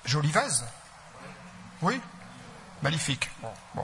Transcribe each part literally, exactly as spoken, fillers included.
Joli vase? Oui? Magnifique. Bon. bon.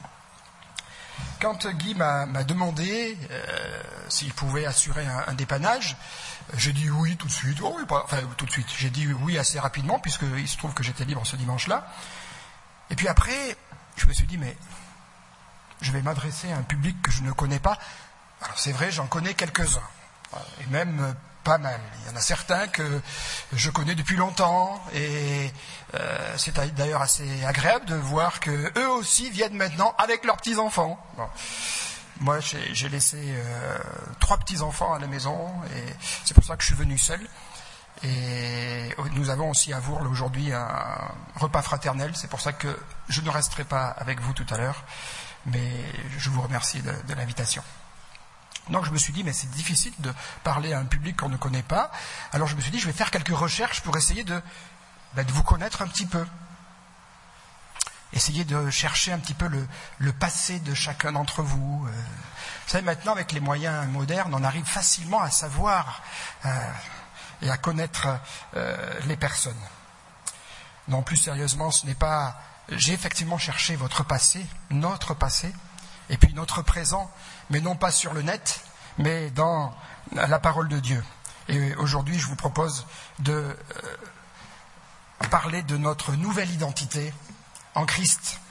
Quand Guy m'a, m'a demandé euh, s'il pouvait assurer un, un dépannage, j'ai dit oui tout de suite. Oh, oui, pas, enfin, tout de suite. J'ai dit oui assez rapidement, puisqu'il se trouve que j'étais libre ce dimanche-là. Et puis après, je me suis dit, mais je vais m'adresser à un public que je ne connais pas. Alors c'est vrai, j'en connais quelques-uns. Et même pas mal. Il y en a certains que je connais depuis longtemps. Et euh, c'est d'ailleurs assez agréable de voir que eux aussi viennent maintenant avec leurs petits-enfants. Bon. Moi, j'ai, j'ai laissé euh, trois petits-enfants à la maison. Et c'est pour ça que je suis venu seul. Et nous avons aussi à Vourles aujourd'hui un repas fraternel. C'est pour ça que je ne resterai pas avec vous tout à l'heure. Mais je vous remercie de, de l'invitation. Donc je me suis dit, mais c'est difficile de parler à un public qu'on ne connaît pas. Alors je me suis dit, je vais faire quelques recherches pour essayer de, ben, de vous connaître un petit peu. Essayer de chercher un petit peu le, le passé de chacun d'entre vous. Euh, vous savez, maintenant, avec les moyens modernes, on arrive facilement à savoir euh, et à connaître euh, les personnes. Non, plus sérieusement, ce n'est pas... J'ai effectivement cherché votre passé, notre passé, et puis notre présent, mais non pas sur le net, mais dans la parole de Dieu. Et aujourd'hui, je vous propose de euh, parler de notre nouvelle identité en Christ.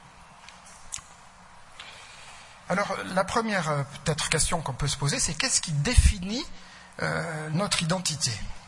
Alors, la première euh, peut-être question qu'on peut se poser, c'est qu'est-ce qui définit euh, notre identité ?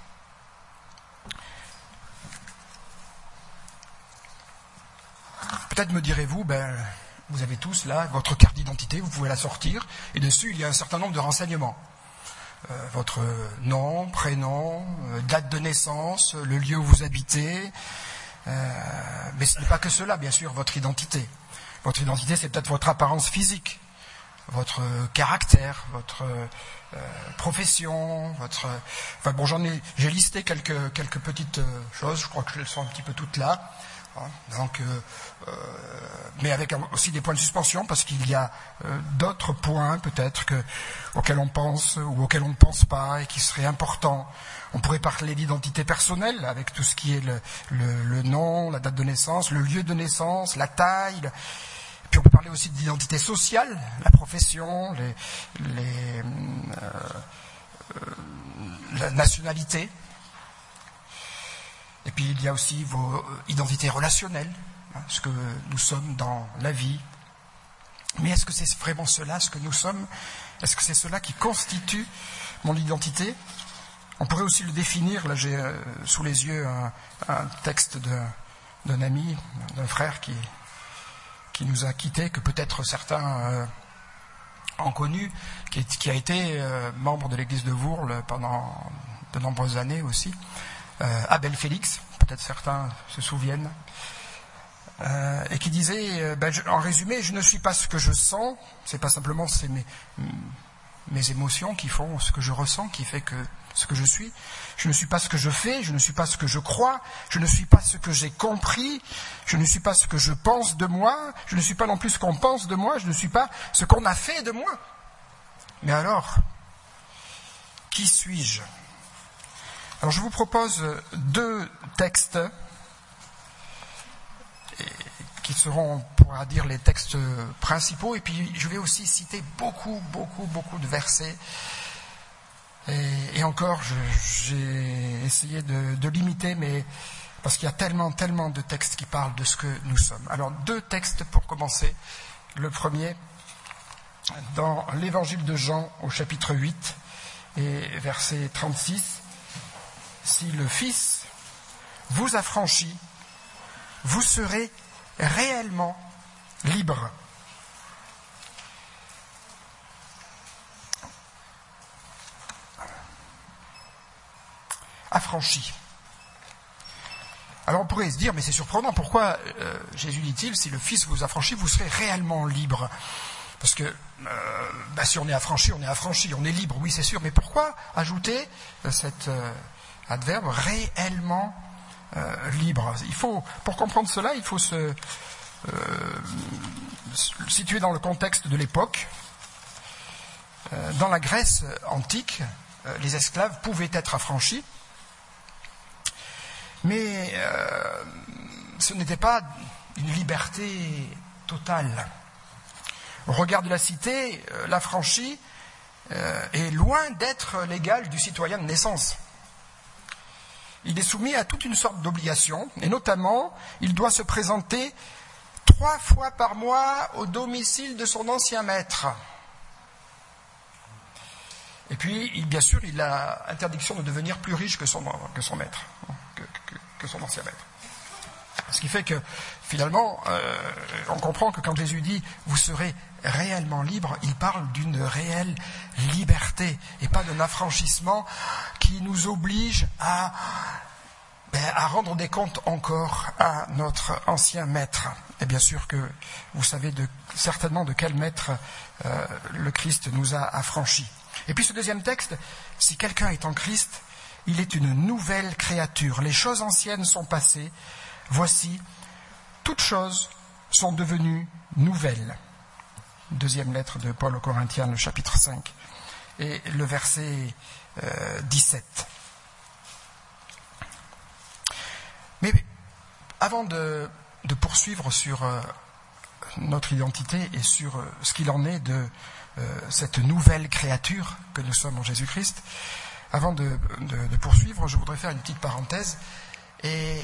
Peut-être me direz-vous, ben, vous avez tous là votre carte d'identité, vous pouvez la sortir, et dessus il y a un certain nombre de renseignements. Euh, votre nom, prénom, euh, date de naissance, le lieu où vous habitez. Euh, mais ce n'est pas que cela, bien sûr, votre identité. Votre identité, c'est peut-être votre apparence physique, votre caractère, votre euh, profession, votre. Enfin bon, j'en ai, j'ai listé quelques quelques petites choses. Je crois que elles sont un petit peu toutes là. Donc, euh, euh, mais avec aussi des points de suspension, parce qu'il y a euh, d'autres points peut-être que, auxquels on pense ou auxquels on ne pense pas et qui seraient importants. On pourrait parler d'identité personnelle avec tout ce qui est le, le, le nom, la date de naissance, le lieu de naissance, la taille. Le... Puis on peut parler aussi d'identité sociale, la profession, les, les, euh, euh, la nationalité. Et puis il y a aussi vos identités relationnelles, hein, ce que nous sommes dans la vie. Mais est-ce que c'est vraiment cela, ce que nous sommes ? Est-ce que c'est cela qui constitue mon identité ? On pourrait aussi le définir. Là, j'ai euh, sous les yeux un, un texte de, d'un ami, d'un frère qui, qui nous a quittés, que peut-être certains euh, ont connu, qui, est, qui a été euh, membre de l'église de Vourles pendant de nombreuses années aussi. Euh, Abel Félix, peut-être certains se souviennent, euh, et qui disait, euh, ben, je, en résumé, je ne suis pas ce que je sens, c'est pas simplement c'est mes, mes émotions qui font ce que je ressens, qui fait que ce que je suis. Je ne suis pas ce que je fais, je ne suis pas ce que je crois, je ne suis pas ce que j'ai compris, je ne suis pas ce que je pense de moi, je ne suis pas non plus ce qu'on pense de moi, je ne suis pas ce qu'on a fait de moi. Mais alors, qui suis-je ? Alors je vous propose deux textes qui seront, on pourra dire, les textes principaux, et puis je vais aussi citer beaucoup, beaucoup, beaucoup de versets. Et, et encore, je, j'ai essayé de, de limiter, mais parce qu'il y a tellement, tellement de textes qui parlent de ce que nous sommes. Alors deux textes pour commencer. Le premier, dans l'évangile de Jean au chapitre huit et verset trente-six. Si le Fils vous affranchit, vous serez réellement libre. Affranchi. Alors on pourrait se dire, mais c'est surprenant, pourquoi euh, Jésus dit-il, si le Fils vous affranchit, vous serez réellement libre ? Parce que euh, bah, si on est affranchi, on est affranchi, on est libre, oui c'est sûr, mais pourquoi ajouter euh, cette... Euh, adverbe réellement euh, libre. Il faut, pour comprendre cela, il faut se euh, situer dans le contexte de l'époque. Euh, dans la Grèce antique, euh, les esclaves pouvaient être affranchis. Mais euh, ce n'était pas une liberté totale. Au regard de la cité, euh, l'affranchi euh, est loin d'être l'égal du citoyen de naissance. Il est soumis à toute une sorte d'obligations, et notamment, il doit se présenter trois fois par mois au domicile de son ancien maître. Et puis, il, bien sûr, il a interdiction de devenir plus riche que son, que son maître, que, que, que son ancien maître. Ce qui fait que, finalement, euh, on comprend que quand Jésus dit « vous serez réellement libre », il parle d'une réelle liberté et pas d'un affranchissement qui nous oblige à, ben, à rendre des comptes encore à notre ancien maître. Et bien sûr que vous savez de, certainement de quel maître euh, le Christ nous a affranchis. Et puis ce deuxième texte, si quelqu'un est en Christ, il est une nouvelle créature. Les choses anciennes sont passées. Voici, toutes choses sont devenues nouvelles. Deuxième lettre de Paul aux Corinthiens, le chapitre cinq, et le verset euh, dix-sept. Mais avant de, de poursuivre sur euh, notre identité et sur euh, ce qu'il en est de euh, cette nouvelle créature que nous sommes en Jésus-Christ, avant de, de, de poursuivre, je voudrais faire une petite parenthèse et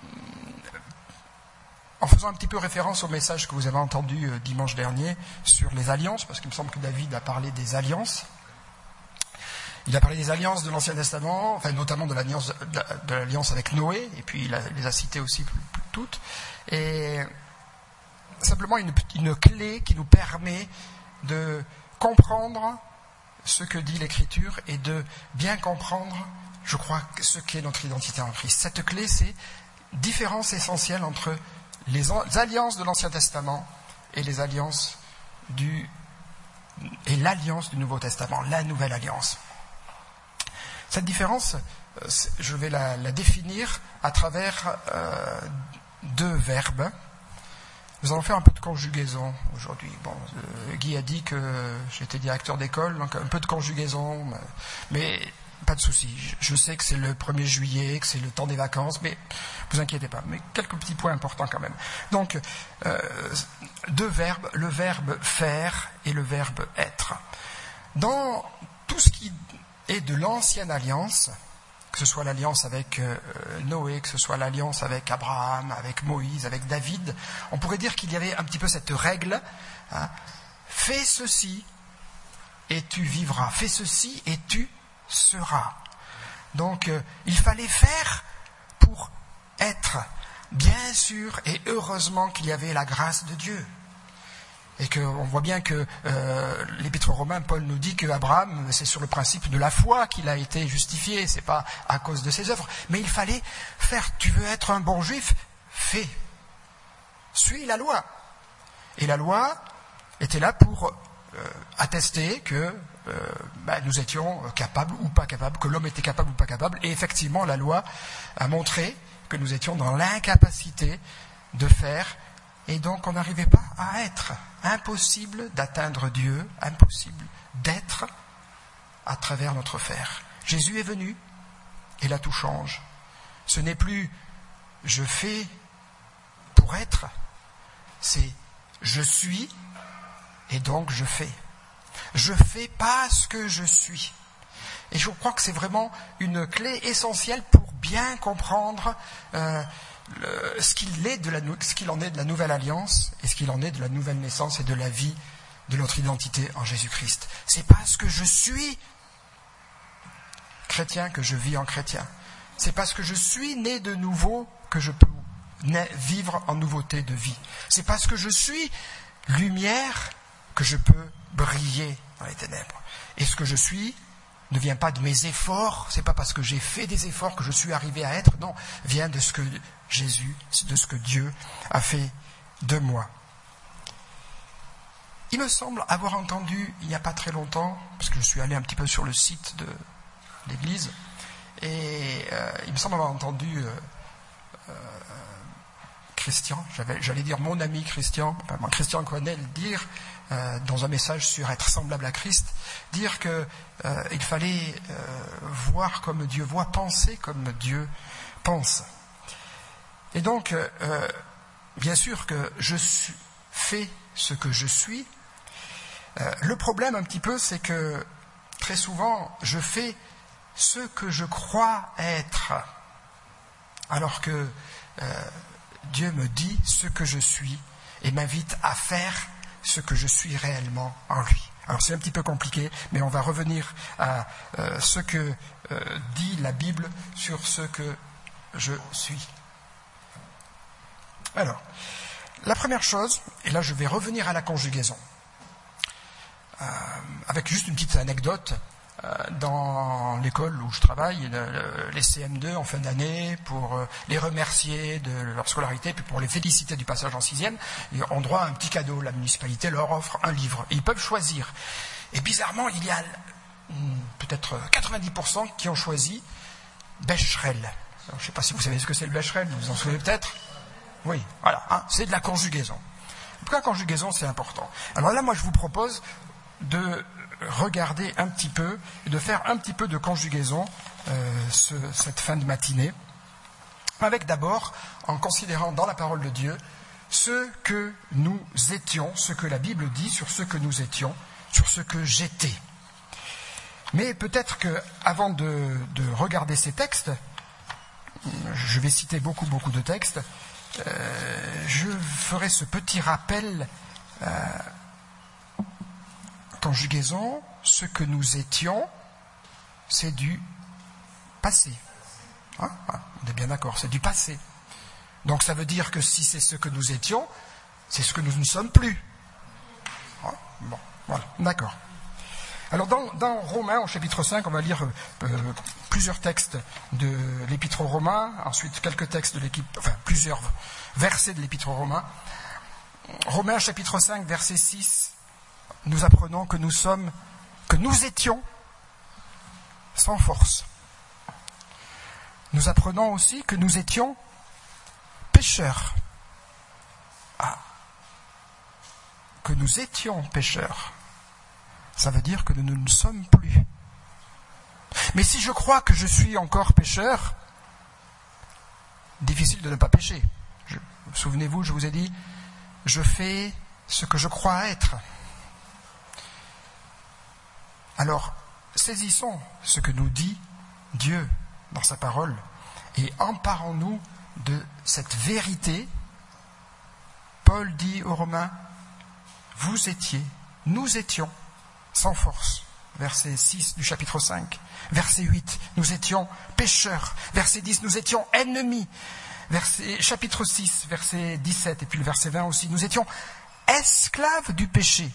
en faisant un petit peu référence au message que vous avez entendu euh, dimanche dernier sur les alliances, parce qu'il me semble que David a parlé des alliances. Il a parlé des alliances de l'Ancien Testament, enfin notamment de l'alliance, de, de l'alliance avec Noé, et puis il a, les a citées aussi toutes. Et simplement une, une clé qui nous permet de comprendre ce que dit l'Écriture et de bien comprendre, je crois, ce qu'est notre identité en Christ. Cette clé, c'est différence essentielle entre les alliances de l'Ancien Testament et les alliances du et l'alliance du Nouveau Testament, la nouvelle alliance. Cette différence, je vais la, la définir à travers euh, deux verbes. Nous allons faire un peu de conjugaison aujourd'hui. Bon, euh, Guy a dit que j'étais directeur d'école, donc un peu de conjugaison, mais pas de souci. Je sais que c'est le premier juillet, que c'est le temps des vacances, mais ne vous inquiétez pas. Mais quelques petits points importants quand même. Donc, euh, deux verbes, le verbe faire et le verbe être. Dans tout ce qui est de l'ancienne alliance, que ce soit l'alliance avec euh, Noé, que ce soit l'alliance avec Abraham, avec Moïse, avec David, on pourrait dire qu'il y avait un petit peu cette règle, hein, fais ceci et tu vivras, fais ceci et tu seras. Donc, euh, il fallait faire pour être. Bien sûr et heureusement qu'il y avait la grâce de Dieu. Et qu'on voit bien que euh, l'Épître aux Romains, Paul nous dit qu'Abraham, c'est sur le principe de la foi qu'il a été justifié, c'est pas à cause de ses œuvres. Mais il fallait faire, tu veux être un bon juif, fais. Suis la loi. Et la loi était là pour euh, attester que euh, bah, nous étions capables ou pas capables, que l'homme était capable ou pas capable. Et effectivement, la loi a montré que nous étions dans l'incapacité de faire. Et donc on n'arrivait pas à être. Impossible d'atteindre Dieu, impossible d'être à travers notre faire. Jésus est venu et là tout change. Ce n'est plus je fais pour être, c'est je suis et donc je fais. Je fais parce que je suis. Et je crois que c'est vraiment une clé essentielle pour bien comprendre euh, Le, ce qu'il est de la, ce qu'il en est de la nouvelle alliance et ce qu'il en est de la nouvelle naissance et de la vie de notre identité en Jésus-Christ. C'est parce que je suis chrétien que je vis en chrétien. C'est parce que je suis né de nouveau que je peux vivre en nouveauté de vie. C'est parce que je suis lumière que je peux briller dans les ténèbres. Et ce que je suis ne vient pas de mes efforts, c'est pas parce que j'ai fait des efforts que je suis arrivé à être, non, vient de ce que Jésus, de ce que Dieu a fait de moi. Il me semble avoir entendu, il n'y a pas très longtemps, parce que je suis allé un petit peu sur le site de l'église, et euh, il me semble avoir entendu euh, euh, Christian, j'avais, j'allais dire mon ami Christian, enfin, Christian Coinel dire, euh, dans un message sur être semblable à Christ, dire que euh, il fallait euh, voir comme Dieu voit, penser comme Dieu pense. Et donc, euh, bien sûr que je suis, fais ce que je suis. Euh, le problème un petit peu, c'est que très souvent, je fais ce que je crois être, alors que euh, Dieu me dit ce que je suis et m'invite à faire ce que je suis réellement en lui. Alors c'est un petit peu compliqué, mais on va revenir à euh, ce que euh, dit la Bible sur ce que je suis. Alors, la première chose, et là je vais revenir à la conjugaison, euh, avec juste une petite anecdote. Euh, dans l'école où je travaille, le, le, les C M deux en fin d'année, pour euh, les remercier de leur scolarité, puis pour les féliciter du passage en sixième, ils ont droit à un petit cadeau. La municipalité leur offre un livre. Et ils peuvent choisir. Et bizarrement, il y a hmm, peut-être quatre-vingt-dix pour cent qui ont choisi Becherel. Alors, je ne sais pas si vous savez ce que c'est le Becherel, vous vous en souvenez peut-être? Oui, voilà, hein, c'est de la conjugaison. Pourquoi la conjugaison, c'est important? Alors là, moi, je vous propose de regarder un petit peu et de faire un petit peu de conjugaison euh, ce, cette fin de matinée, avec d'abord, en considérant dans la parole de Dieu ce que nous étions, ce que la Bible dit sur ce que nous étions, sur ce que j'étais. Mais peut-être que avant de, de regarder ces textes, je vais citer beaucoup beaucoup de textes, euh, je ferai ce petit rappel. Euh, Conjugaison, ce que nous étions, c'est du passé. Hein? On est bien d'accord, c'est du passé. Donc ça veut dire que si c'est ce que nous étions, c'est ce que nous ne sommes plus. Hein? Bon, voilà, d'accord. Alors dans, dans Romains, au chapitre cinq, on va lire euh, plusieurs textes de l'Épître aux Romains, ensuite quelques textes de l'Épître, enfin plusieurs versets de l'Épître aux Romains. Romains chapitre cinq, verset six. Nous apprenons que nous sommes, que nous étions sans force. Nous apprenons aussi que nous étions pécheurs. Ah. Que nous étions pécheurs. Ça veut dire que nous ne le sommes plus. Mais si je crois que je suis encore pécheur, difficile de ne pas pécher. Je, souvenez-vous, je vous ai dit, je fais ce que je crois être. Alors, saisissons ce que nous dit Dieu dans sa parole et emparons-nous de cette vérité. Paul dit aux Romains, vous étiez, nous étions sans force. Verset six du chapitre cinq. Verset huit, nous étions pécheurs. Verset dix, nous étions ennemis. Verset, chapitre six, verset dix-sept, et puis le verset vingt aussi, nous étions esclaves du péché.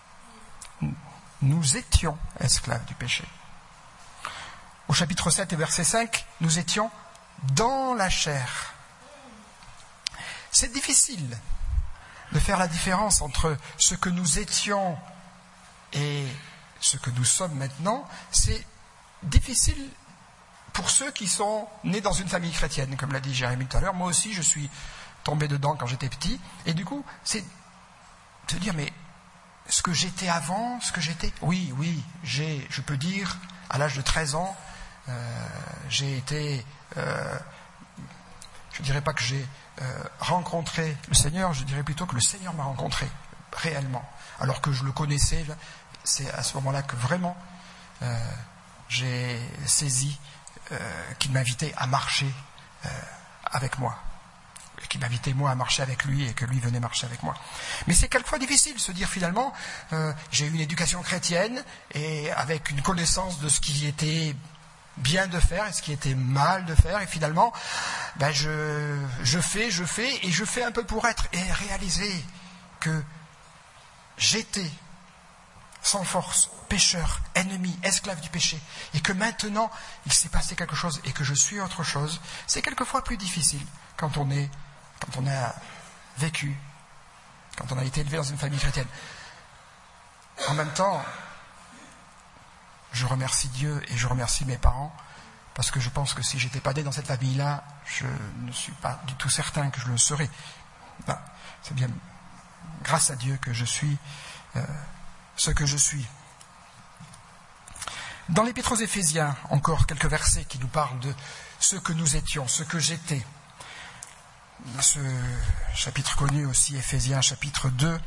Nous étions esclaves du péché. Au chapitre sept et verset cinq, nous étions dans la chair. C'est difficile de faire la différence entre ce que nous étions et ce que nous sommes maintenant. C'est difficile pour ceux qui sont nés dans une famille chrétienne, comme l'a dit Jérémie tout à l'heure. Moi aussi, je suis tombé dedans quand j'étais petit. Et du coup, c'est de se dire, mais ce que j'étais avant, ce que j'étais... Oui, oui, j'ai, je peux dire, à l'âge de treize ans, euh, j'ai été... Euh, je ne dirais pas que j'ai euh, rencontré le Seigneur, je dirais plutôt que le Seigneur m'a rencontré, réellement. Alors que je le connaissais, c'est à ce moment-là que vraiment euh, j'ai saisi euh, qu'il m'invitait à marcher euh, avec moi. Qui m'invitait moi à marcher avec lui et que lui venait marcher avec moi. Mais c'est quelquefois difficile de se dire finalement, euh, j'ai eu une éducation chrétienne et avec une connaissance de ce qui était bien de faire et ce qui était mal de faire, et finalement, ben je, je fais, je fais et je fais un peu pour être, et réaliser que j'étais sans force, pécheur, ennemi, esclave du péché, et que maintenant il s'est passé quelque chose et que je suis autre chose. C'est quelquefois plus difficile quand on est quand on a vécu, quand on a été élevé dans une famille chrétienne. En même temps, je remercie Dieu et je remercie mes parents, parce que je pense que si je n'étais pas né dans cette famille-là, je ne suis pas du tout certain que je le serais. Ben, c'est bien grâce à Dieu que je suis euh, ce que je suis. Dans l'Épître aux Éphésiens, encore quelques versets qui nous parlent de ce que nous étions, ce que j'étais. ce chapitre connu aussi, Éphésiens chapitre deux.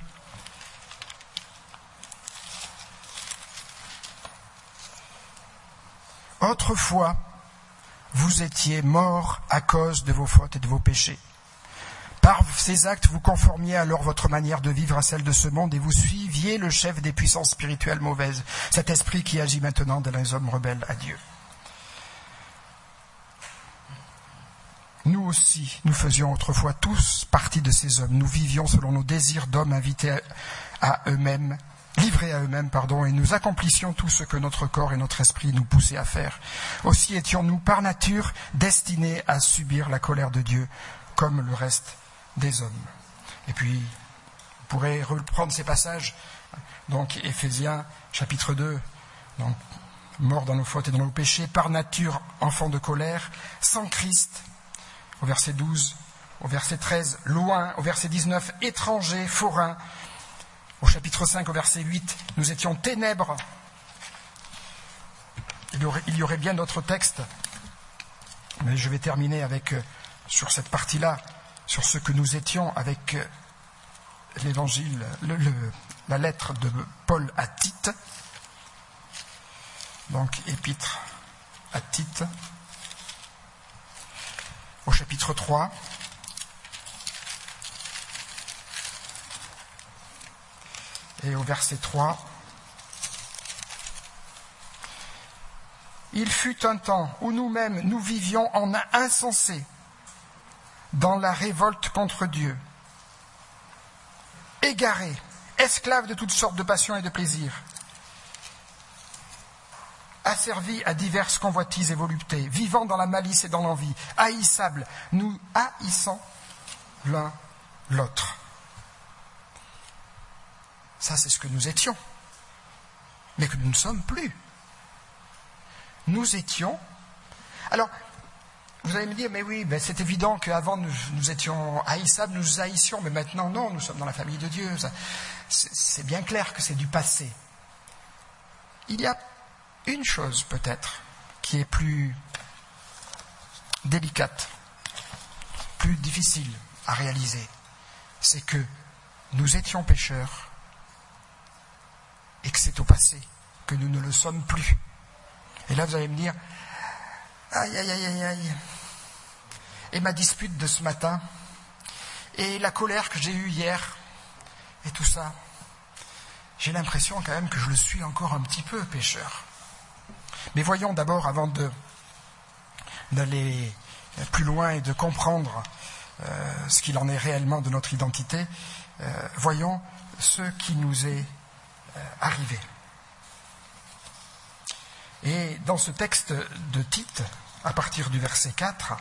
Autrefois, vous étiez morts à cause de vos fautes et de vos péchés. Par ces actes, vous conformiez alors votre manière de vivre à celle de ce monde et vous suiviez le chef des puissances spirituelles mauvaises, cet esprit qui agit maintenant dans les hommes rebelles à Dieu. Nous aussi, nous faisions autrefois tous partie de ces hommes. Nous vivions selon nos désirs d'hommes invités à eux-mêmes, livrés à eux-mêmes, pardon, et nous accomplissions tout ce que notre corps et notre esprit nous poussaient à faire. Aussi étions-nous par nature destinés à subir la colère de Dieu, comme le reste des hommes. Et puis, vous pourrez reprendre ces passages, donc Éphésiens chapitre deux, donc, morts dans nos fautes et dans nos péchés, par nature enfants de colère, sans Christ, au verset douze, au verset treize, loin, au verset dix-neuf, étrangers, forains, au chapitre cinq, au verset huit, nous étions ténèbres. Il y aurait, il y aurait bien d'autres textes, mais je vais terminer avec, sur cette partie-là, sur ce que nous étions avec l'évangile, le, le, la lettre de Paul à Tite, donc épître à Tite, au chapitre trois, et au verset trois, « Il fut un temps où nous-mêmes nous vivions en insensés, dans la révolte contre Dieu, égarés, esclaves de toutes sortes de passions et de plaisirs, asservis à diverses convoitises et voluptés, vivant dans la malice et dans l'envie, haïssables, nous haïssant l'un l'autre. » Ça, c'est ce que nous étions, mais que nous ne sommes plus. Nous étions... Alors, vous allez me dire, mais oui, ben c'est évident qu'avant nous, nous étions haïssables, nous haïssions, mais maintenant non, nous sommes dans la famille de Dieu. Ça, c'est, c'est bien clair que c'est du passé. Il y a une chose peut-être qui est plus délicate, plus difficile à réaliser, c'est que nous étions pécheurs et que c'est au passé, que nous ne le sommes plus. Et là vous allez me dire, aïe, aïe, aïe, aïe, aïe. Et ma dispute de ce matin, et la colère que j'ai eue hier, et tout ça, j'ai l'impression quand même que je le suis encore un petit peu, pécheur. Mais voyons d'abord, avant de, d'aller plus loin et de comprendre euh, ce qu'il en est réellement de notre identité, euh, voyons ce qui nous est euh, arrivé. Et dans ce texte de Tite, à partir du verset quatre,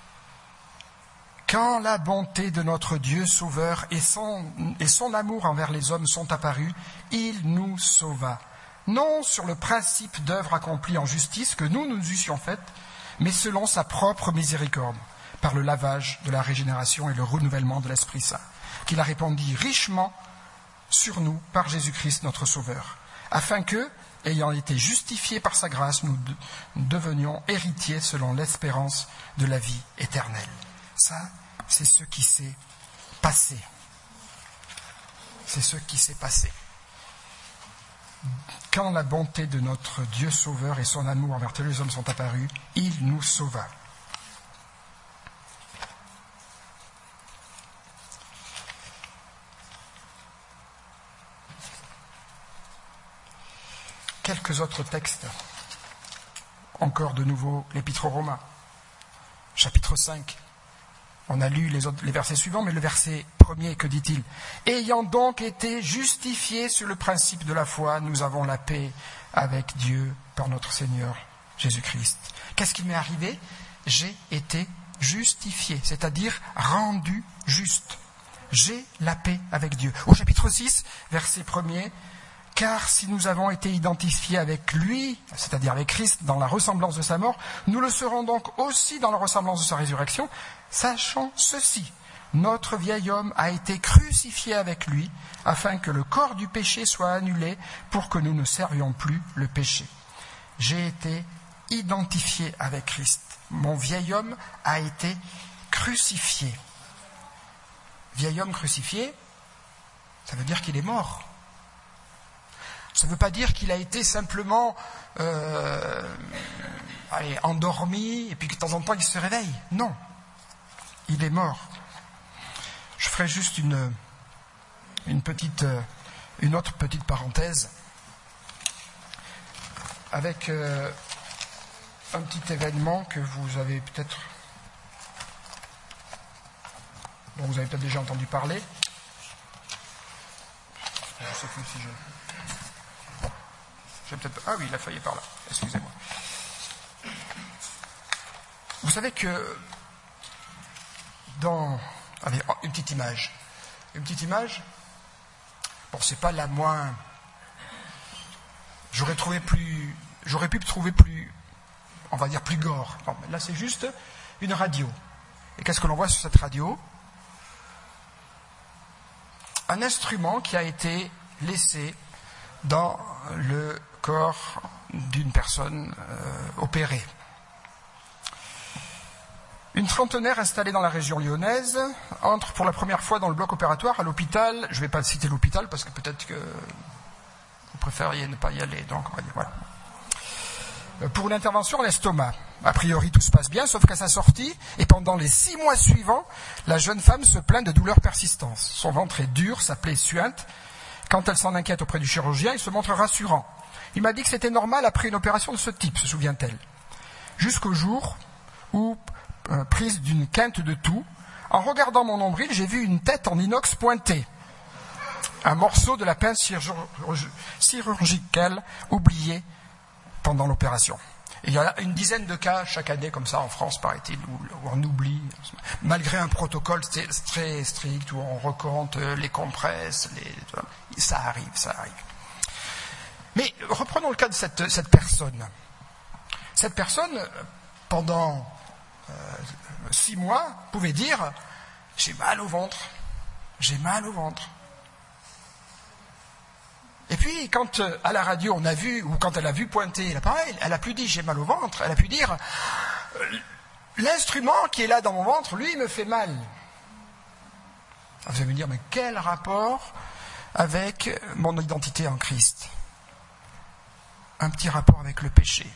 « Quand la bonté de notre Dieu Sauveur et son, et son amour envers les hommes sont apparus, il nous sauva, non sur le principe d'œuvre accomplie en justice que nous nous eussions faite, mais selon sa propre miséricorde, par le lavage de la régénération et le renouvellement de l'Esprit Saint, qu'il a répandu richement sur nous par Jésus-Christ notre Sauveur, afin que, ayant été justifiés par sa grâce, nous devenions héritiers selon l'espérance de la vie éternelle. » Ça, c'est ce qui s'est passé. C'est ce qui s'est passé. Quand la bonté de notre Dieu Sauveur et son amour envers tous les hommes sont apparus, il nous sauva. Quelques autres textes. Encore de nouveau, l'Épître aux Romains, chapitre cinq. On a lu les, autres, les versets suivants, mais le verset premier, que dit-il ? « Ayant donc été justifiés sur le principe de la foi, nous avons la paix avec Dieu par notre Seigneur Jésus-Christ. » Qu'est-ce qui m'est arrivé ? J'ai été justifié, c'est-à-dire rendu juste. J'ai la paix avec Dieu. Au chapitre six, verset premier, « Car si nous avons été identifiés avec lui, c'est-à-dire avec Christ, dans la ressemblance de sa mort, nous le serons donc aussi dans la ressemblance de sa résurrection, sachant ceci, notre vieil homme a été crucifié avec lui, afin que le corps du péché soit annulé, pour que nous ne servions plus le péché. J'ai été identifié avec Christ. Mon vieil homme a été crucifié. vieil homme crucifié, ça veut dire qu'il est mort. Ça ne veut pas dire qu'il a été simplement euh, allez, endormi et puis que de temps en temps il se réveille. Non, il est mort. Je ferai juste une, une, petite, une autre petite parenthèse avec euh, un petit événement que vous avez peut-être dont vous avez peut-être déjà entendu parler. Je ne sais plus si je... J'ai peut-être... Ah oui, la feuille est par là. Excusez-moi. Vous savez que dans... Allez, une petite image. Une petite image. Bon, c'est pas la moins... J'aurais trouvé plus... J'aurais pu trouver plus... On va dire plus gore. Non, mais là, c'est juste une radio. Et qu'est-ce que l'on voit sur cette radio? Un instrument qui a été laissé dans le corps d'une personne euh, opérée. Une trentenaire installée dans la région lyonnaise entre pour la première fois dans le bloc opératoire à l'hôpital. Je ne vais pas citer l'hôpital parce que peut-être que vous préfériez ne pas y aller. Donc, on va dire, voilà. Pour une intervention à l'estomac. A priori, tout se passe bien, sauf qu'à sa sortie, et pendant les six mois suivants, la jeune femme se plaint de douleurs persistantes. Son ventre est dur, sa plaie suinte. Quand elle s'en inquiète auprès du chirurgien, il se montre rassurant. Il m'a dit que c'était normal après une opération de ce type, se souvient-elle. Jusqu'au jour où, euh, prise d'une quinte de toux, en regardant mon nombril, j'ai vu une tête en inox pointée. Un morceau de la pince chirurg- chirurgicale oublié pendant l'opération. Et il y a une dizaine de cas chaque année comme ça en France, paraît-il, où, où on oublie, malgré un protocole très strict, où on recompte les compresses, les... ça arrive, ça arrive. Mais reprenons le cas de cette, cette personne. Cette personne, pendant euh, six mois, pouvait dire « j'ai mal au ventre, j'ai mal au ventre ». Et puis, quand euh, à la radio on a vu, ou quand elle a vu pointer l'appareil, elle a plus dit j'ai mal au ventre, elle a pu dire euh, l'instrument qui est là dans mon ventre, lui, il me fait mal. Alors, vous allez me dire, mais quel rapport avec mon identité en Christ? Un petit rapport avec le péché.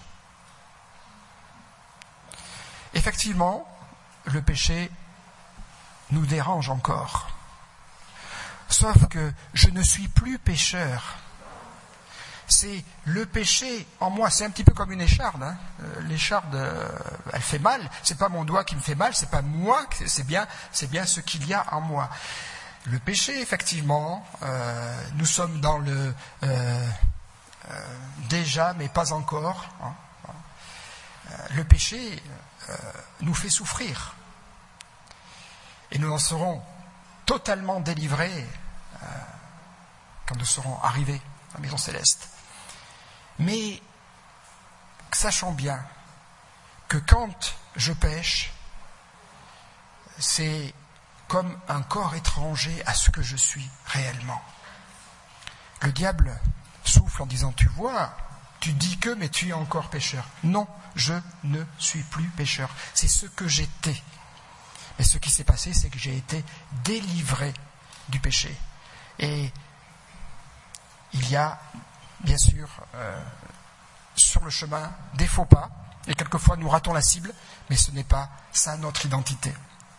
Effectivement, le péché nous dérange encore. Sauf que je ne suis plus pécheur. C'est le péché en moi. C'est un petit peu comme une écharde. Hein. Euh, l'écharde, euh, elle fait mal. C'est pas mon doigt qui me fait mal. C'est pas moi. C'est bien, c'est bien ce qu'il y a en moi. Le péché, effectivement, euh, nous sommes dans le euh, euh, déjà, mais pas encore. Hein. Euh, le péché euh, nous fait souffrir, et nous en serons totalement délivrés euh, quand nous serons arrivés à la maison céleste. Mais sachons bien que quand je pêche, c'est comme un corps étranger à ce que je suis réellement. Le diable souffle en disant « Tu vois, tu dis que, mais tu es encore pécheur. » Non, je ne suis plus pécheur. C'est ce que j'étais. Mais ce qui s'est passé, c'est que j'ai été délivré du péché. Et il y a, bien sûr, euh, sur le chemin, des faux pas. Et quelquefois, nous ratons la cible, mais ce n'est pas ça notre identité.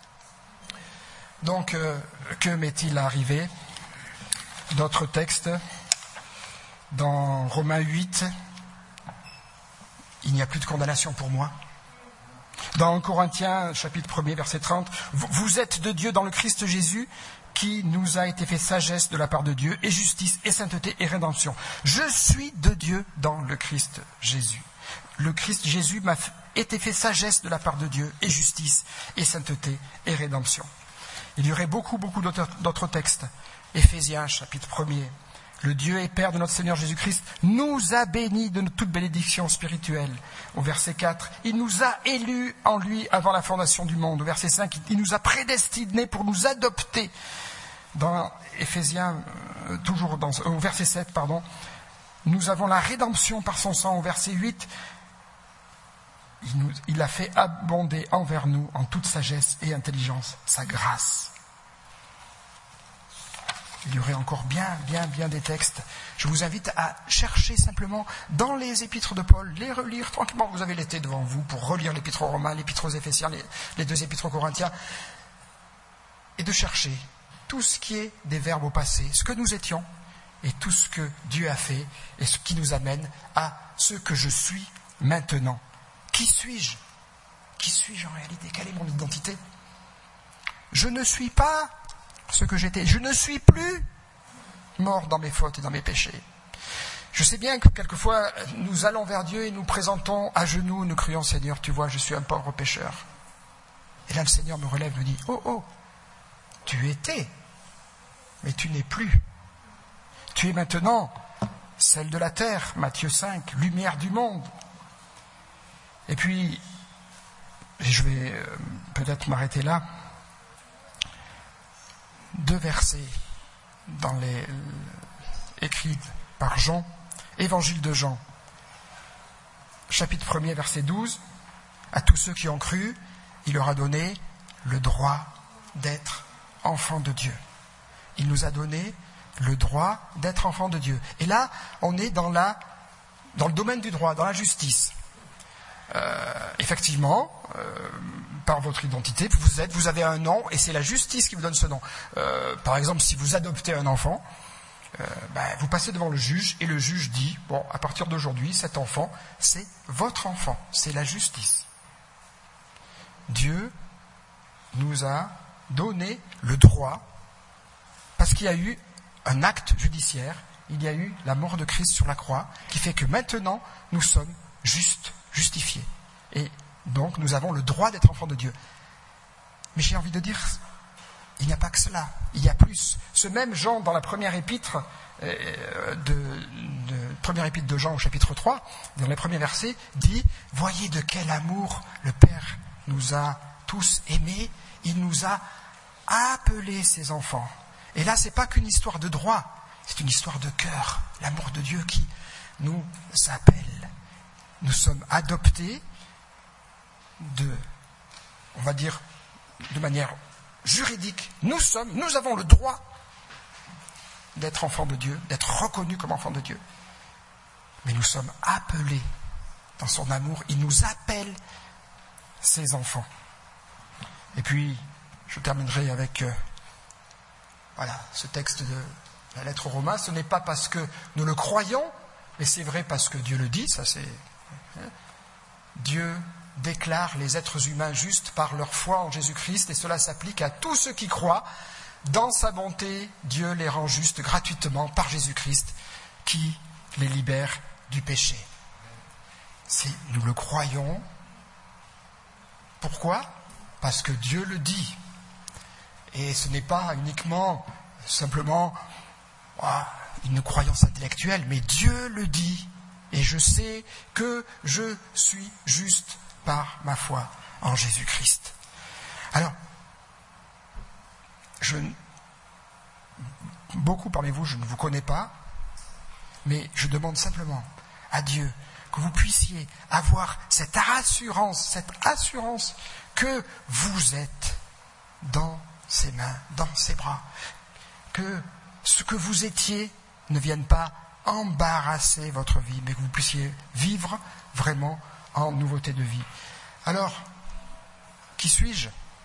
Donc, euh, que m'est-il arrivé? D'autres textes, dans Romains huit, il n'y a plus de condamnation pour moi. Dans Corinthiens, chapitre premier, verset trente, vous êtes de Dieu dans le Christ Jésus, qui nous a été fait sagesse de la part de Dieu, et justice, et sainteté, et rédemption. Je suis de Dieu dans le Christ Jésus. Le Christ Jésus m'a été fait sagesse de la part de Dieu, et justice, et sainteté, et rédemption. Il y aurait beaucoup, beaucoup d'autres, d'autres textes. Éphésiens, chapitre premier. Le Dieu et Père de notre Seigneur Jésus-Christ nous a bénis de toute bénédiction spirituelle. Au verset quatre, il nous a élus en lui avant la fondation du monde. Au verset cinq, il nous a prédestinés pour nous adopter. Dans Éphésiens, euh, toujours dans, au verset sept, pardon, nous avons la rédemption par son sang. Au verset huit, il, nous, il a fait abonder envers nous en toute sagesse et intelligence sa grâce. Il y aurait encore bien, bien, bien des textes. Je vous invite à chercher simplement dans les épîtres de Paul, les relire tranquillement. Vous avez l'été devant vous pour relire l'épître aux Romains, l'épître aux Éphésiens, les, les deux épîtres aux Corinthiens, et de chercher tout ce qui est des verbes au passé, ce que nous étions, et tout ce que Dieu a fait, et ce qui nous amène à ce que je suis maintenant. Qui suis-je ? Qui suis-je en réalité ? Quelle est mon identité ? Je ne suis pas ce que j'étais. Je ne suis plus mort dans mes fautes et dans mes péchés. Je sais bien que quelquefois, nous allons vers Dieu et nous présentons à genoux, nous crions, Seigneur, tu vois, je suis un pauvre pécheur. Et là, le Seigneur me relève, me dit, oh, oh, tu étais, mais tu n'es plus. Tu es maintenant celle de la terre, Matthieu cinq, lumière du monde. Et puis, je vais peut-être m'arrêter là. Deux versets dans les écrits par Jean, Évangile de Jean, chapitre premier, verset douze. À tous ceux qui ont cru, il leur a donné le droit d'être enfants de Dieu. Il nous a donné le droit d'être enfants de Dieu. Et là, on est dans la, dans le domaine du droit, dans la justice. Euh, effectivement, euh, par votre identité, vous êtes, vous avez un nom, et c'est la justice qui vous donne ce nom. Euh, par exemple, si vous adoptez un enfant, euh, ben, vous passez devant le juge, et le juge dit, bon, à partir d'aujourd'hui, cet enfant, c'est votre enfant, c'est la justice. Dieu nous a donné le droit, parce qu'il y a eu un acte judiciaire, il y a eu la mort de Christ sur la croix, qui fait que maintenant, nous sommes justes, justifiés. Et donc, nous avons le droit d'être enfants de Dieu. Mais j'ai envie de dire, il n'y a pas que cela, il y a plus. Ce même Jean, dans la première épître, euh, de, de, première épître de Jean au chapitre trois, dans les premiers versets, dit, voyez de quel amour le Père nous a tous aimés, il nous a appelés ses enfants. Et là, c'est pas qu'une histoire de droit, c'est une histoire de cœur, l'amour de Dieu qui nous appelle. Nous sommes adoptés de, on va dire, de manière juridique. Nous sommes, nous avons le droit d'être enfants de Dieu, d'être reconnus comme enfants de Dieu. Mais nous sommes appelés dans son amour. Il nous appelle ses enfants. Et puis, je terminerai avec euh, voilà, ce texte de la lettre aux Romains. Ce n'est pas parce que nous le croyons, mais c'est vrai parce que Dieu le dit, ça c'est... Dieu déclare les êtres humains justes par leur foi en Jésus-Christ, et cela s'applique à tous ceux qui croient. Dans sa bonté, Dieu les rend justes gratuitement par Jésus-Christ, qui les libère du péché. Si nous le croyons, pourquoi ? Parce que Dieu le dit. Et ce n'est pas uniquement, simplement, ah, une croyance intellectuelle, mais Dieu le dit. Et je sais que je suis juste par ma foi en Jésus-Christ. Alors, je, beaucoup parmi vous, je ne vous connais pas, mais je demande simplement à Dieu que vous puissiez avoir cette assurance, cette assurance que vous êtes dans ses mains, dans ses bras, que ce que vous étiez ne vienne pas embarrasser votre vie, mais que vous puissiez vivre vraiment en nouveauté de vie. Alors, qui suis-je ?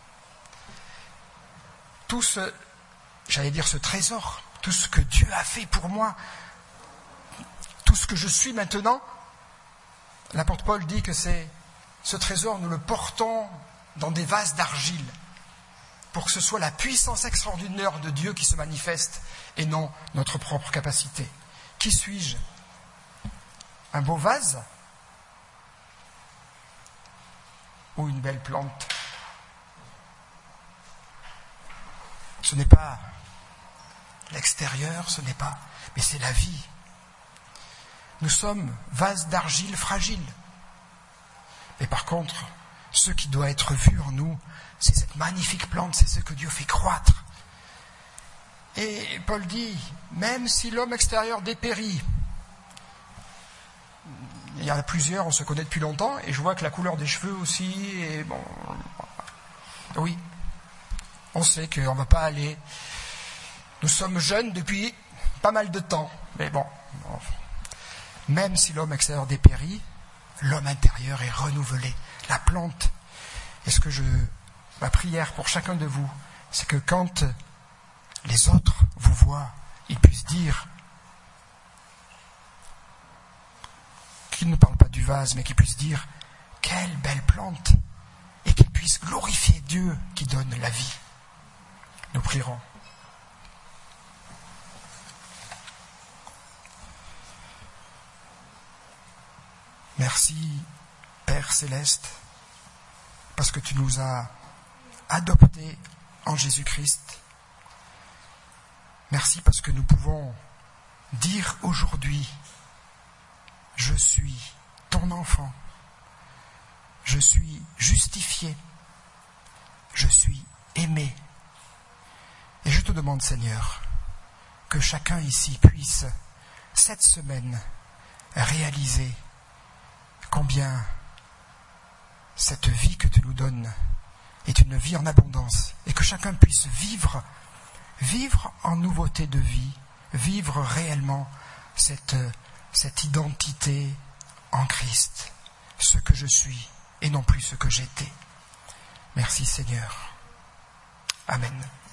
Tout ce, j'allais dire ce trésor, tout ce que Dieu a fait pour moi, tout ce que je suis maintenant, l'apôtre Paul dit que c'est ce trésor, nous le portons dans des vases d'argile, pour que ce soit la puissance extraordinaire de Dieu qui se manifeste, et non notre propre capacité. Qui suis-je ? Un beau vase ? Ou une belle plante ? Ce n'est pas l'extérieur, ce n'est pas... mais c'est la vie. Nous sommes vases d'argile fragile. Mais par contre, ce qui doit être vu en nous, c'est cette magnifique plante, c'est ce que Dieu fait croître. Et Paul dit, même si l'homme extérieur dépérit, il y en a plusieurs, on se connaît depuis longtemps, et je vois que la couleur des cheveux aussi, et bon, oui, on sait qu'on ne va pas aller Nous sommes jeunes depuis pas mal de temps, mais bon, même si l'homme extérieur dépérit, l'homme intérieur est renouvelé, la plante. Et ce que je, ma prière pour chacun de vous, c'est que quand les autres vous voient, ils puissent dire, qu'ils ne parlent pas du vase, mais qu'ils puissent dire, quelle belle plante, et qu'ils puissent glorifier Dieu qui donne la vie. Nous prierons. Merci, Père Céleste, parce que tu nous as adoptés en Jésus-Christ. Merci parce que nous pouvons dire aujourd'hui, je suis ton enfant, je suis justifié, je suis aimé. Et je te demande, Seigneur, que chacun ici puisse, cette semaine, réaliser combien cette vie que tu nous donnes est une vie en abondance, et que chacun puisse vivre, vivre en nouveauté de vie, vivre réellement cette, cette identité en Christ, ce que je suis et non plus ce que j'étais. Merci Seigneur. Amen.